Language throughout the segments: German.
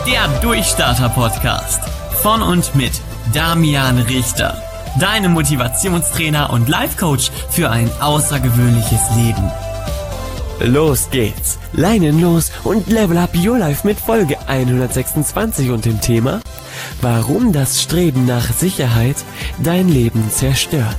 Der Durchstarter-Podcast von und mit Damian Richter. Deine Motivationstrainer und Life-Coach für ein außergewöhnliches Leben. Los geht's! Leinen los und level up your life mit Folge 126 und dem Thema: Warum das Streben nach Sicherheit dein Leben zerstört.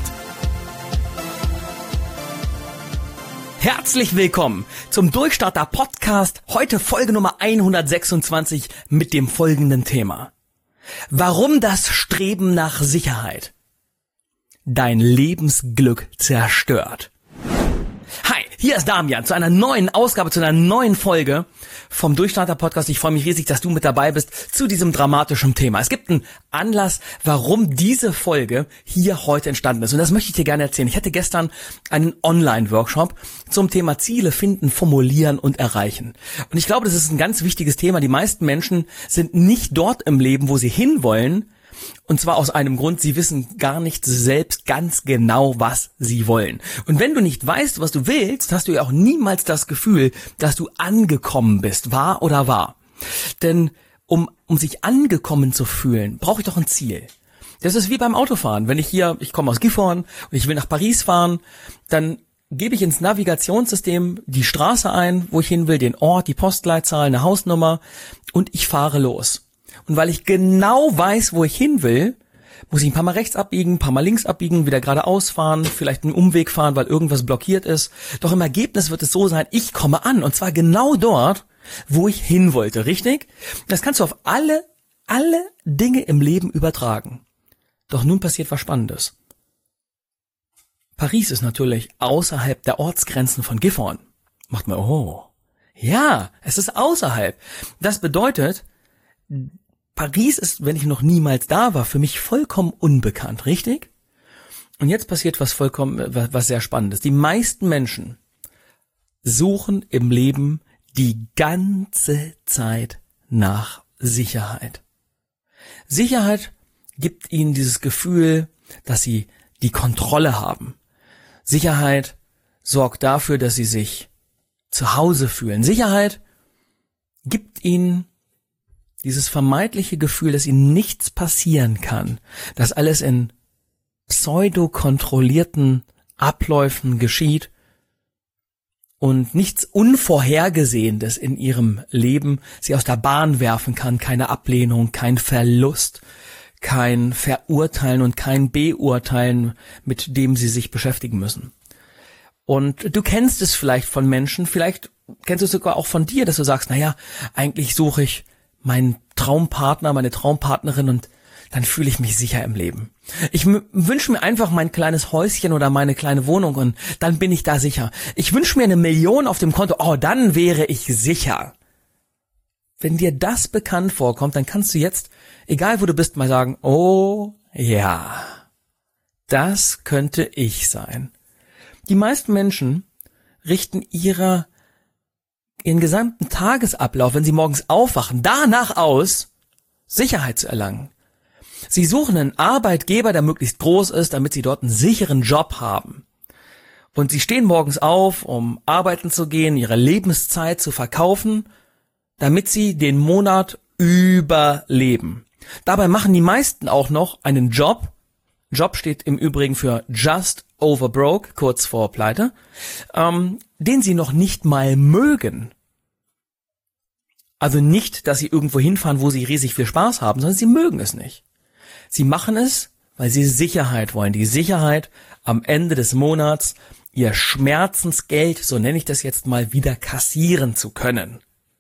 Herzlich willkommen zum Durchstarter Podcast. Heute Folge Nummer 126 mit dem folgenden Thema: Warum das Streben nach Sicherheit dein Lebensglück zerstört. Hi, hier ist Damian zu einer neuen Ausgabe, zu einer neuen Folge vom Durchstarter Podcast. Ich freue mich riesig, dass du mit dabei bist zu diesem dramatischen Thema. Es gibt einen Anlass, warum diese Folge hier heute entstanden ist. Und das möchte ich dir gerne erzählen. Ich hatte gestern einen Online-Workshop zum Thema Ziele finden, formulieren und erreichen. Und ich glaube, das ist ein ganz wichtiges Thema. Die meisten Menschen sind nicht dort im Leben, wo sie hinwollen. Und zwar aus einem Grund: sie wissen gar nicht selbst ganz genau, was sie wollen. Und wenn du nicht weißt, was du willst, hast du ja auch niemals das Gefühl, dass du angekommen bist, wahr oder wahr. Denn um sich angekommen zu fühlen, brauche ich doch ein Ziel. Das ist wie beim Autofahren. Wenn ich komme aus Gifhorn und ich will nach Paris fahren, dann gebe ich ins Navigationssystem die Straße ein, wo ich hin will, den Ort, die Postleitzahl, eine Hausnummer, und ich fahre los. Und weil ich genau weiß, wo ich hin will, muss ich ein paar Mal rechts abbiegen, ein paar Mal links abbiegen, wieder geradeaus fahren, vielleicht einen Umweg fahren, weil irgendwas blockiert ist. Doch im Ergebnis wird es so sein: ich komme an, und zwar genau dort, wo ich hin wollte, richtig? Das kannst du auf alle Dinge im Leben übertragen. Doch nun passiert was Spannendes. Paris ist natürlich außerhalb der Ortsgrenzen von Gifhorn. Macht man, oh, ja, es ist außerhalb. Das bedeutet, Paris ist, wenn ich noch niemals da war, für mich vollkommen unbekannt, richtig? Und jetzt passiert was sehr Spannendes. Die meisten Menschen suchen im Leben die ganze Zeit nach Sicherheit. Sicherheit gibt ihnen dieses Gefühl, dass sie die Kontrolle haben. Sicherheit sorgt dafür, dass sie sich zu Hause fühlen. Sicherheit gibt ihnen dieses vermeintliche Gefühl, dass ihnen nichts passieren kann, dass alles in pseudo-kontrollierten Abläufen geschieht und nichts Unvorhergesehenes in ihrem Leben sie aus der Bahn werfen kann, keine Ablehnung, kein Verlust, kein Verurteilen und kein Beurteilen, mit dem sie sich beschäftigen müssen. Und du kennst es vielleicht von Menschen, vielleicht kennst du es sogar auch von dir, dass du sagst, naja, eigentlich suche ich meinen Traumpartner, meine Traumpartnerin, und dann fühle ich mich sicher im Leben. Ich wünsche mir einfach mein kleines Häuschen oder meine kleine Wohnung, und dann bin ich da sicher. Ich wünsche mir 1 Million auf dem Konto, dann wäre ich sicher. Wenn dir das bekannt vorkommt, dann kannst du jetzt, egal wo du bist, mal sagen, oh ja, das könnte ich sein. Die meisten Menschen richten ihren gesamten Tagesablauf, wenn sie morgens aufwachen, danach aus, Sicherheit zu erlangen. Sie suchen einen Arbeitgeber, der möglichst groß ist, damit sie dort einen sicheren Job haben. Und sie stehen morgens auf, um arbeiten zu gehen, ihre Lebenszeit zu verkaufen, damit sie den Monat überleben. Dabei machen die meisten auch noch einen Job. Job steht im Übrigen für Just Over Broke, kurz vor Pleite, den sie noch nicht mal mögen. Also nicht, dass sie irgendwo hinfahren, wo sie riesig viel Spaß haben, sondern sie mögen es nicht. Sie machen es, weil sie Sicherheit wollen. Die Sicherheit, am Ende des Monats ihr Schmerzensgeld, so nenne ich das jetzt mal, wieder kassieren zu können.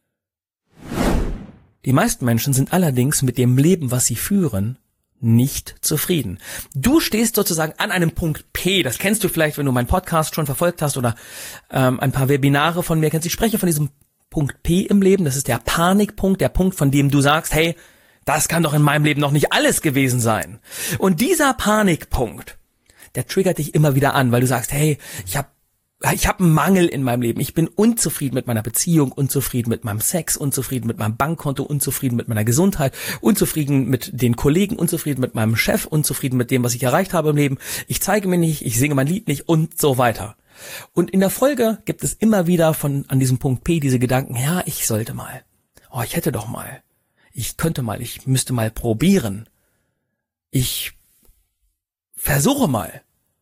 Die meisten Menschen sind allerdings mit dem Leben, was sie führen, nicht zufrieden. Du stehst sozusagen an einem Punkt P. Das kennst du vielleicht, wenn du meinen Podcast schon verfolgt hast oder ein paar Webinare von mir kennst. Ich spreche von diesem Punkt P im Leben. Das ist der Panikpunkt, der Punkt, von dem du sagst, hey, das kann doch in meinem Leben noch nicht alles gewesen sein. Und dieser Panikpunkt, der triggert dich immer wieder an, weil du sagst, hey, ich habe einen Mangel in meinem Leben. Ich bin unzufrieden mit meiner Beziehung, unzufrieden mit meinem Sex, unzufrieden mit meinem Bankkonto, unzufrieden mit meiner Gesundheit, unzufrieden mit den Kollegen, unzufrieden mit meinem Chef, unzufrieden mit dem, was ich erreicht habe im Leben. Ich zeige mir nicht, ich singe mein Lied nicht und so weiter. Und in der Folge gibt es immer wieder an diesem Punkt P diese Gedanken, ja, ich sollte mal. Oh, ich hätte doch mal. ich müsste mal probieren. Ich versuche mal.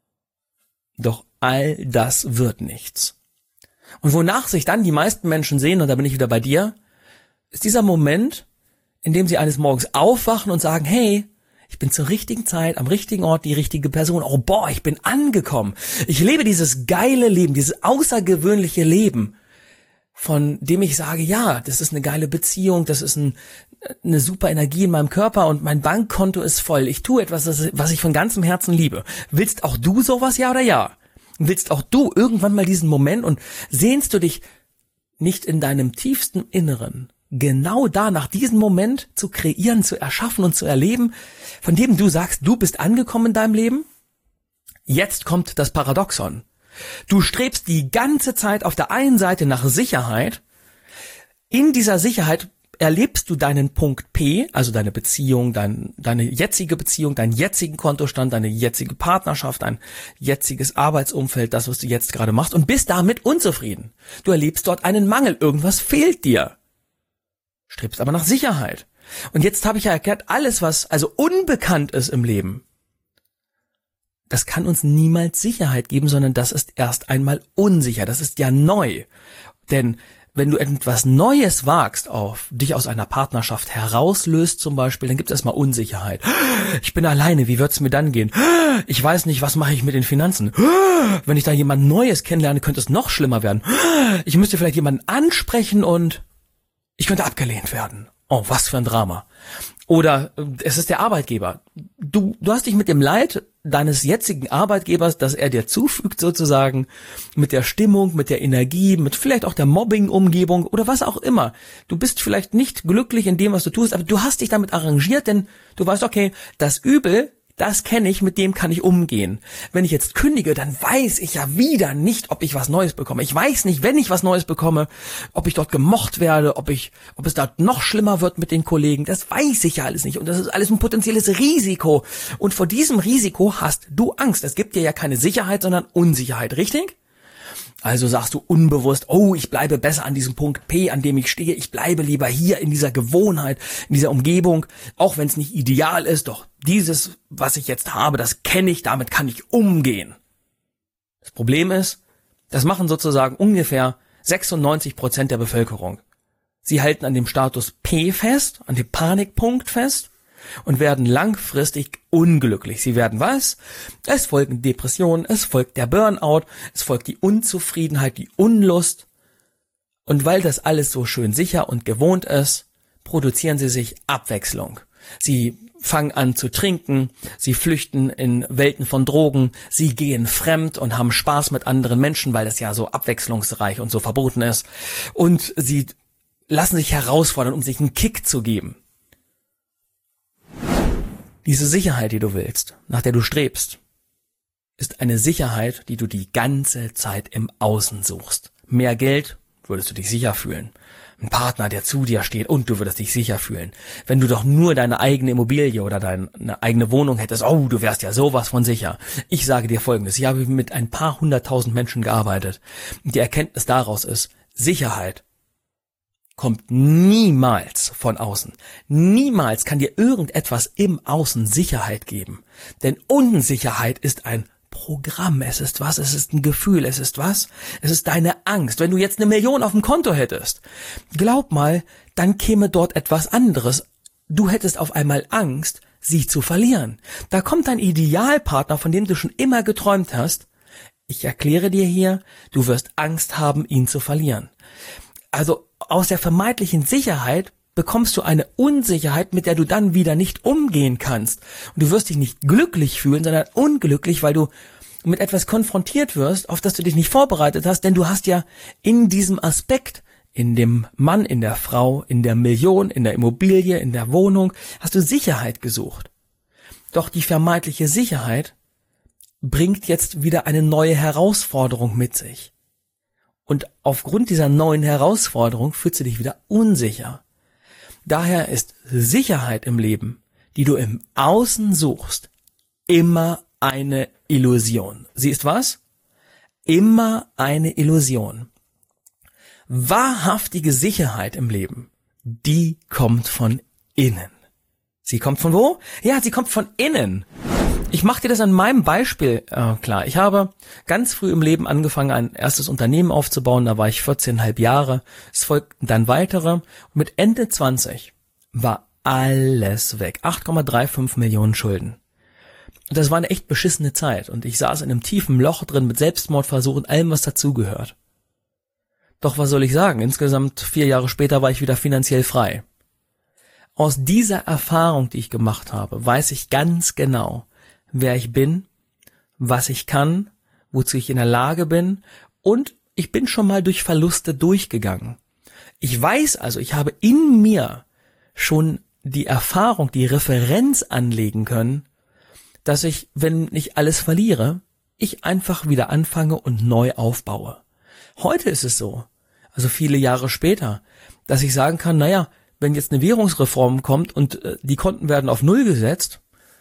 Doch all das wird nichts. Und wonach sich dann die meisten Menschen sehen, und da bin ich wieder bei dir, ist dieser Moment, in dem sie eines Morgens aufwachen und sagen, hey, ich bin zur richtigen Zeit, am richtigen Ort, die richtige Person. Oh boah, ich bin angekommen. Ich lebe dieses geile Leben, dieses außergewöhnliche Leben, von dem ich sage, ja, das ist eine geile Beziehung, das ist eine super Energie in meinem Körper und mein Bankkonto ist voll. Ich tue etwas, was ich von ganzem Herzen liebe. Willst auch du sowas, ja oder ja? Willst auch du irgendwann mal diesen Moment und sehnst du dich nicht in deinem tiefsten Inneren genau danach, diesen Moment zu kreieren, zu erschaffen und zu erleben, von dem du sagst, du bist angekommen in deinem Leben? Jetzt kommt das Paradoxon. Du strebst die ganze Zeit auf der einen Seite nach Sicherheit. In dieser Sicherheit erlebst du deinen Punkt P, also deine Beziehung, deine jetzige Beziehung, deinen jetzigen Kontostand, deine jetzige Partnerschaft, dein jetziges Arbeitsumfeld, das, was du jetzt gerade machst, und bist damit unzufrieden. Du erlebst dort einen Mangel, irgendwas fehlt dir. Strebst aber nach Sicherheit. Und jetzt habe ich ja erklärt, alles, was also unbekannt ist im Leben, das kann uns niemals Sicherheit geben, sondern das ist erst einmal unsicher. Das ist ja neu. Denn wenn du etwas Neues wagst, dich aus einer Partnerschaft herauslöst zum Beispiel, dann gibt es erstmal Unsicherheit. Ich bin alleine, wie wird's mir dann gehen? Ich weiß nicht, was mache ich mit den Finanzen? Wenn ich da jemand Neues kennenlerne, könnte es noch schlimmer werden. Ich müsste vielleicht jemanden ansprechen und ich könnte abgelehnt werden. Oh, was für ein Drama. Oder es ist der Arbeitgeber. Du hast dich mit dem Leid deines jetzigen Arbeitgebers, das er dir zufügt sozusagen, mit der Stimmung, mit der Energie, mit vielleicht auch der Mobbing-Umgebung oder was auch immer. Du bist vielleicht nicht glücklich in dem, was du tust, aber du hast dich damit arrangiert, denn du weißt, okay, das Übel, das kenne ich, mit dem kann ich umgehen. Wenn ich jetzt kündige, dann weiß ich ja wieder nicht, ob ich was Neues bekomme. Ich weiß nicht, wenn ich was Neues bekomme, ob ich dort gemocht werde, ob es dort noch schlimmer wird mit den Kollegen. Das weiß ich ja alles nicht. Und das ist alles ein potenzielles Risiko. Und vor diesem Risiko hast du Angst. Es gibt dir ja keine Sicherheit, sondern Unsicherheit, richtig? Also sagst du unbewusst, oh, ich bleibe besser an diesem Punkt P, an dem ich stehe. Ich bleibe lieber hier in dieser Gewohnheit, in dieser Umgebung, auch wenn es nicht ideal ist. Doch dieses, was ich jetzt habe, das kenne ich, damit kann ich umgehen. Das Problem ist, das machen sozusagen ungefähr 96% der Bevölkerung. Sie halten an dem Status P fest, an dem Panikpunkt fest und werden langfristig unglücklich. Sie werden was? Es folgen Depressionen, es folgt der Burnout, es folgt die Unzufriedenheit, die Unlust. Und weil das alles so schön sicher und gewohnt ist, produzieren sie sich Abwechslung. Sie fangen an zu trinken, sie flüchten in Welten von Drogen, sie gehen fremd und haben Spaß mit anderen Menschen, weil das ja so abwechslungsreich und so verboten ist. Und sie lassen sich herausfordern, um sich einen Kick zu geben. Diese Sicherheit, die du willst, nach der du strebst, ist eine Sicherheit, die du die ganze Zeit im Außen suchst. Mehr Geld, würdest du dich sicher fühlen. Ein Partner, der zu dir steht, und du würdest dich sicher fühlen. Wenn du doch nur deine eigene Immobilie oder deine eigene Wohnung hättest, oh, du wärst ja sowas von sicher. Ich sage dir Folgendes, ich habe mit ein paar 100.000 Menschen gearbeitet. Und die Erkenntnis daraus ist, Sicherheit kommt niemals von außen. Niemals kann dir irgendetwas im Außen Sicherheit geben. Denn Unsicherheit ist ein Programm. Es ist was? Es ist ein Gefühl. Es ist was? Es ist deine Angst. Wenn du jetzt 1 Million auf dem Konto hättest, glaub mal, dann käme dort etwas anderes. Du hättest auf einmal Angst, sie zu verlieren. Da kommt dein Idealpartner, von dem du schon immer geträumt hast. Ich erkläre dir hier, du wirst Angst haben, ihn zu verlieren. Also aus der vermeintlichen Sicherheit bekommst du eine Unsicherheit, mit der du dann wieder nicht umgehen kannst. Und du wirst dich nicht glücklich fühlen, sondern unglücklich, weil du mit etwas konfrontiert wirst, auf das du dich nicht vorbereitet hast, denn du hast ja in diesem Aspekt, in dem Mann, in der Frau, in der Million, in der Immobilie, in der Wohnung, hast du Sicherheit gesucht. Doch die vermeintliche Sicherheit bringt jetzt wieder eine neue Herausforderung mit sich. Und aufgrund dieser neuen Herausforderung fühlst du dich wieder unsicher. Daher ist Sicherheit im Leben, die du im Außen suchst, immer eine Illusion. Sie ist was? Immer eine Illusion. Wahrhaftige Sicherheit im Leben, die kommt von innen. Sie kommt von wo? Ja, sie kommt von innen. Ich mache dir das an meinem Beispiel klar. Ich habe ganz früh im Leben angefangen, ein erstes Unternehmen aufzubauen. Da war ich 14,5 Jahre. Es folgten dann weitere. Und mit Ende 20 war alles weg. 8,35 Millionen Schulden. Und das war eine echt beschissene Zeit. Und ich saß in einem tiefen Loch drin mit Selbstmordversuchen, allem, was dazugehört. Doch was soll ich sagen? Insgesamt 4 Jahre später war ich wieder finanziell frei. Aus dieser Erfahrung, die ich gemacht habe, weiß ich ganz genau, wer ich bin, was ich kann, wozu ich in der Lage bin, und ich bin schon mal durch Verluste durchgegangen. Ich weiß also, ich habe in mir schon die Erfahrung, die Referenz anlegen können, dass ich, wenn ich alles verliere, ich einfach wieder anfange und neu aufbaue. Heute ist es so, also viele Jahre später, dass ich sagen kann, naja, wenn jetzt eine Währungsreform kommt und die Konten werden auf Null gesetzt,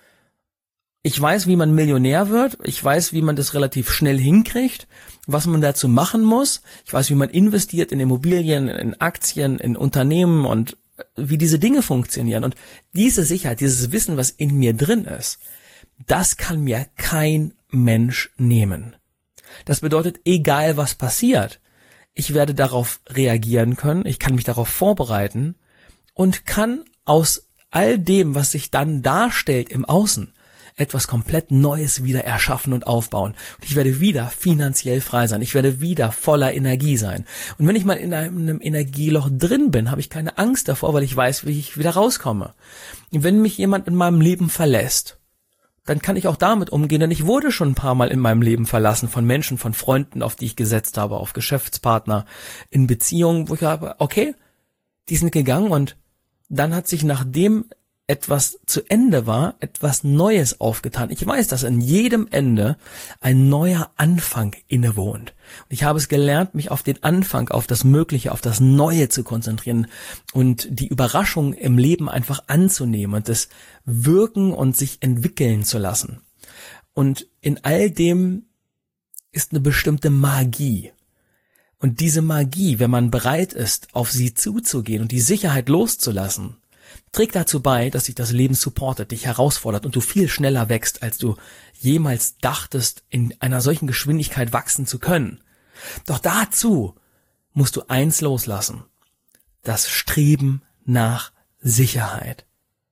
ich weiß, wie man Millionär wird, ich weiß, wie man das relativ schnell hinkriegt, was man dazu machen muss, ich weiß, wie man investiert in Immobilien, in Aktien, in Unternehmen und wie diese Dinge funktionieren. Und diese Sicherheit, dieses Wissen, was in mir drin ist, das kann mir kein Mensch nehmen. Das bedeutet, egal was passiert, ich werde darauf reagieren können, ich kann mich darauf vorbereiten und kann aus all dem, was sich dann darstellt im Außen, etwas komplett Neues wieder erschaffen und aufbauen. Und ich werde wieder finanziell frei sein. Ich werde wieder voller Energie sein. Und wenn ich mal in einem Energieloch drin bin, habe ich keine Angst davor, weil ich weiß, wie ich wieder rauskomme. Und wenn mich jemand in meinem Leben verlässt, dann kann ich auch damit umgehen, denn ich wurde schon ein paar Mal in meinem Leben verlassen von Menschen, von Freunden, auf die ich gesetzt habe, auf Geschäftspartner, in Beziehungen, wo ich habe, okay, die sind gegangen und dann hat sich, nachdem etwas zu Ende war, etwas Neues aufgetan. Ich weiß, dass in jedem Ende ein neuer Anfang innewohnt. Und ich habe es gelernt, mich auf den Anfang, auf das Mögliche, auf das Neue zu konzentrieren und die Überraschung im Leben einfach anzunehmen und das wirken und sich entwickeln zu lassen. Und in all dem ist eine bestimmte Magie. Und diese Magie, wenn man bereit ist, auf sie zuzugehen und die Sicherheit loszulassen, trägt dazu bei, dass sich das Leben supportet, dich herausfordert und du viel schneller wächst, als du jemals dachtest, in einer solchen Geschwindigkeit wachsen zu können. Doch dazu musst du eins loslassen: das Streben nach Sicherheit.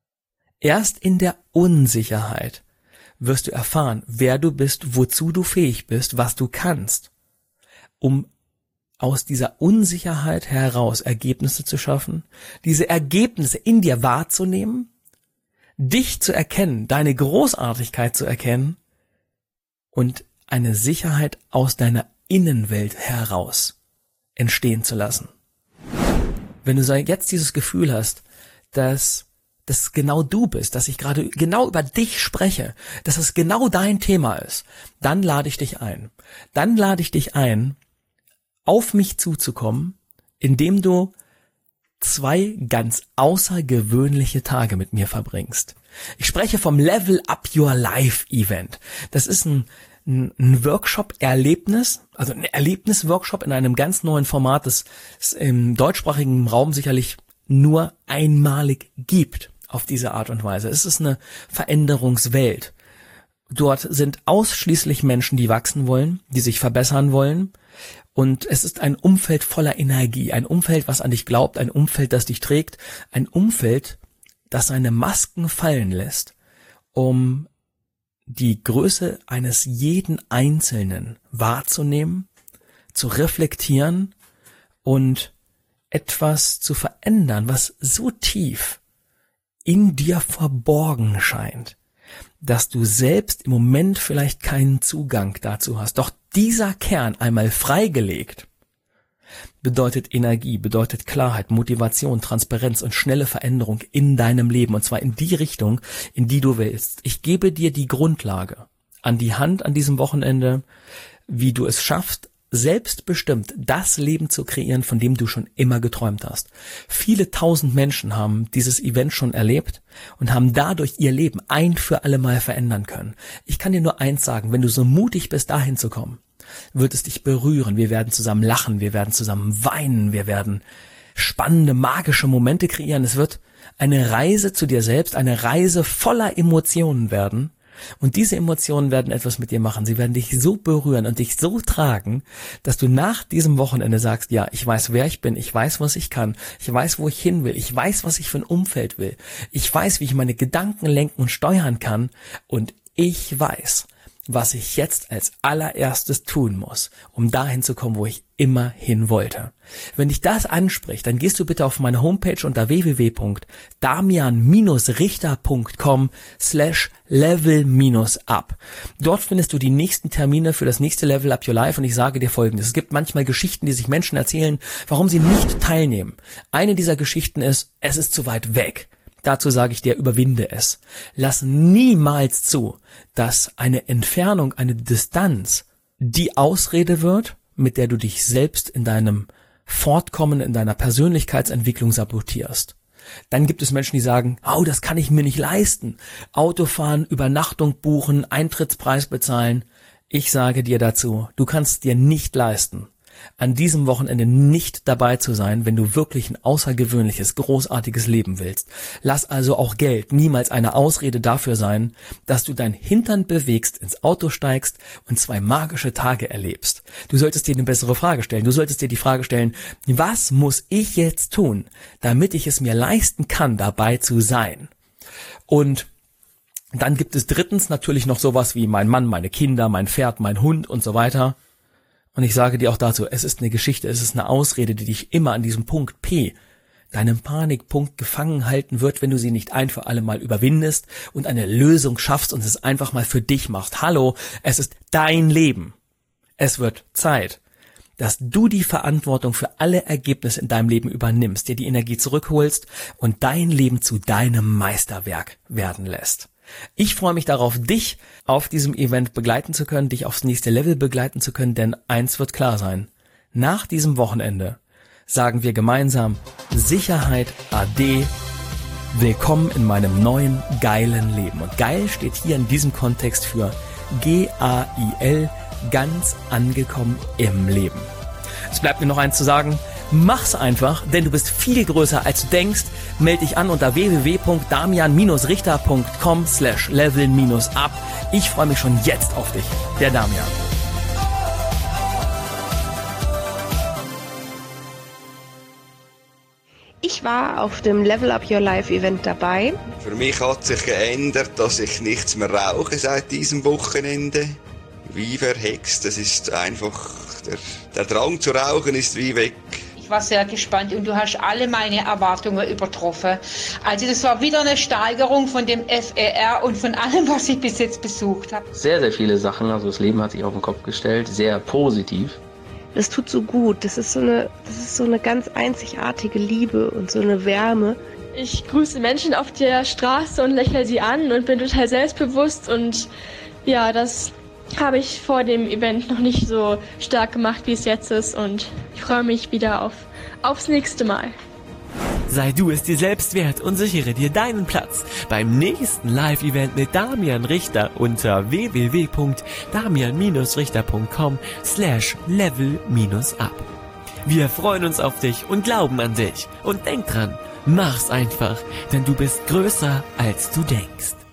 Erst in der Unsicherheit wirst du erfahren, wer du bist, wozu du fähig bist, was du kannst, um aus dieser Unsicherheit heraus Ergebnisse zu schaffen, diese Ergebnisse in dir wahrzunehmen, dich zu erkennen, deine Großartigkeit zu erkennen und eine Sicherheit aus deiner Innenwelt heraus entstehen zu lassen. Wenn du jetzt dieses Gefühl hast, dass das genau du bist, dass ich gerade genau über dich spreche, dass es genau dein Thema ist, dann lade ich dich ein. Dann lade ich dich ein, auf mich zuzukommen, indem du 2 ganz außergewöhnliche Tage mit mir verbringst. Ich spreche vom Level Up Your Life Event. Das ist ein Workshop-Erlebnis, also ein Erlebnis-Workshop in einem ganz neuen Format, das es im deutschsprachigen Raum sicherlich nur einmalig gibt auf diese Art und Weise. Es ist eine Veränderungswelt. Dort sind ausschließlich Menschen, die wachsen wollen, die sich verbessern wollen. Und es ist ein Umfeld voller Energie, ein Umfeld, was an dich glaubt, ein Umfeld, das dich trägt, ein Umfeld, das seine Masken fallen lässt, um die Größe eines jeden Einzelnen wahrzunehmen, zu reflektieren und etwas zu verändern, was so tief in dir verborgen scheint, dass du selbst im Moment vielleicht keinen Zugang dazu hast. Doch dieser Kern einmal freigelegt bedeutet Energie, bedeutet Klarheit, Motivation, Transparenz und schnelle Veränderung in deinem Leben, und zwar in die Richtung, in die du willst. Ich gebe dir die Grundlage an die Hand an diesem Wochenende, wie du es schaffst, selbstbestimmt das Leben zu kreieren, von dem du schon immer geträumt hast. Viele tausend Menschen haben dieses Event schon erlebt und haben dadurch ihr Leben ein für alle Mal verändern können. Ich kann dir nur eins sagen: Wenn du so mutig bist, dahin zu kommen, wird es dich berühren. Wir werden zusammen lachen, wir werden zusammen weinen, wir werden spannende, magische Momente kreieren. Es wird eine Reise zu dir selbst, eine Reise voller Emotionen werden. Und diese Emotionen werden etwas mit dir machen. Sie werden dich so berühren und dich so tragen, dass du nach diesem Wochenende sagst, ja, ich weiß, wer ich bin, ich weiß, was ich kann, ich weiß, wo ich hin will, ich weiß, was ich für ein Umfeld will, ich weiß, wie ich meine Gedanken lenken und steuern kann und ich weiß, was ich jetzt als allererstes tun muss, um dahin zu kommen, wo ich immer hin wollte. Wenn dich das anspricht, dann gehst du bitte auf meine Homepage unter www.damian-richter.com/level-up. Dort findest du die nächsten Termine für das nächste Level Up Your Life und ich sage dir Folgendes. Es gibt manchmal Geschichten, die sich Menschen erzählen, warum sie nicht teilnehmen. Eine dieser Geschichten ist, es ist zu weit weg. Dazu sage ich dir, überwinde es. Lass niemals zu, dass eine Entfernung, eine Distanz die Ausrede wird, mit der du dich selbst in deinem Fortkommen, in deiner Persönlichkeitsentwicklung sabotierst. Dann gibt es Menschen, die sagen, oh, das kann ich mir nicht leisten. Autofahren, Übernachtung buchen, Eintrittspreis bezahlen. Ich sage dir dazu, du kannst dir nicht leisten, an diesem Wochenende nicht dabei zu sein, wenn du wirklich ein außergewöhnliches, großartiges Leben willst. Lass also auch Geld niemals eine Ausrede dafür sein, dass du dein Hintern bewegst, ins Auto steigst und 2 magische Tage erlebst. Du solltest dir eine bessere Frage stellen. Du solltest dir die Frage stellen, was muss ich jetzt tun, damit ich es mir leisten kann, dabei zu sein? Und dann gibt es drittens natürlich noch sowas wie mein Mann, meine Kinder, mein Pferd, mein Hund und so weiter. Und ich sage dir auch dazu, es ist eine Geschichte, es ist eine Ausrede, die dich immer an diesem Punkt P, deinem Panikpunkt gefangen halten wird, wenn du sie nicht ein für alle Mal überwindest und eine Lösung schaffst und es einfach mal für dich machst. Hallo, es ist dein Leben. Es wird Zeit, dass du die Verantwortung für alle Ergebnisse in deinem Leben übernimmst, dir die Energie zurückholst und dein Leben zu deinem Meisterwerk werden lässt. Ich freue mich darauf, dich auf diesem Event begleiten zu können, dich aufs nächste Level begleiten zu können, denn eins wird klar sein. Nach diesem Wochenende sagen wir gemeinsam Sicherheit ade, willkommen in meinem neuen geilen Leben. Und geil steht hier in diesem Kontext für G-A-I-L, ganz angekommen im Leben. Es bleibt mir noch eins zu sagen. Mach's einfach, denn du bist viel größer als du denkst. Meld dich an unter www.damian-richter.com/level-up. Ich freue mich schon jetzt auf dich, der Damian. Ich war auf dem Level Up Your Life Event dabei. Für mich hat sich geändert, dass ich nichts mehr rauche seit diesem Wochenende. Wie verhext, das ist einfach, der Drang zu rauchen ist wie weg. Ich war sehr gespannt und du hast alle meine Erwartungen übertroffen. Also das war wieder eine Steigerung von dem FER und von allem, was ich bis jetzt besucht habe. Sehr, sehr viele Sachen, also das Leben hat sich auf den Kopf gestellt, sehr positiv. Das tut so gut, das ist so eine ganz einzigartige Liebe und so eine Wärme. Ich grüße Menschen auf der Straße und lächle sie an und bin total selbstbewusst und ja, das habe ich vor dem Event noch nicht so stark gemacht, wie es jetzt ist und ich freue mich wieder aufs nächste Mal. Sei du es dir selbst wert und sichere dir deinen Platz beim nächsten Live-Event mit Damian Richter unter www.damian-richter.com/level-up. Wir freuen uns auf dich und glauben an dich. Und denk dran, mach's einfach, denn du bist größer als du denkst.